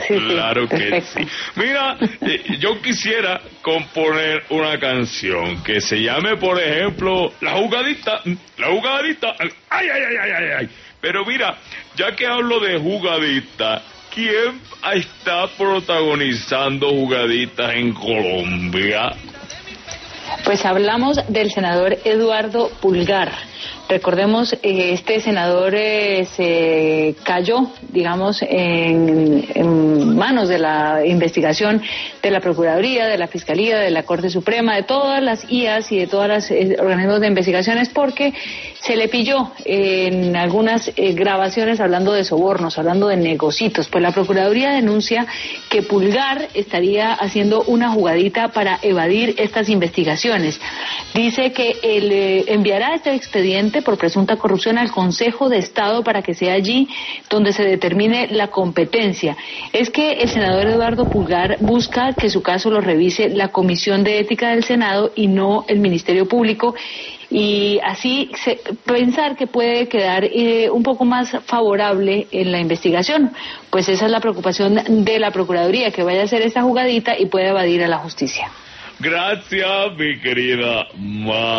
Sí, claro que perfecto. sí. Mira, yo quisiera componer una canción que se llame, por ejemplo, La Jugadita, ay, ay, ay, ay, ay, ay. Pero mira, ya que hablo de jugadita, ¿quién está protagonizando jugaditas en Colombia? Pues hablamos del senador Eduardo Pulgar. Recordemos, este senador se cayó, digamos, en manos de la investigación de la Procuraduría, de la Fiscalía, de la Corte Suprema, de todas las IAS y de todas las organismos de investigaciones, porque se le pilló en algunas grabaciones hablando de sobornos, hablando de negocitos. Pues la Procuraduría denuncia que Pulgar estaría haciendo una jugadita para evadir estas investigaciones. Dice que él enviará este expediente por presunta corrupción al Consejo de Estado para que sea allí donde se determine la competencia. Es que el senador Eduardo Pulgar busca que su caso lo revise la Comisión de Ética del Senado y no el Ministerio Público, y así pensar que puede quedar un poco más favorable en la investigación. Pues esa es la preocupación de la Procuraduría, que vaya a hacer esta jugadita y pueda evadir a la justicia. Gracias, mi querida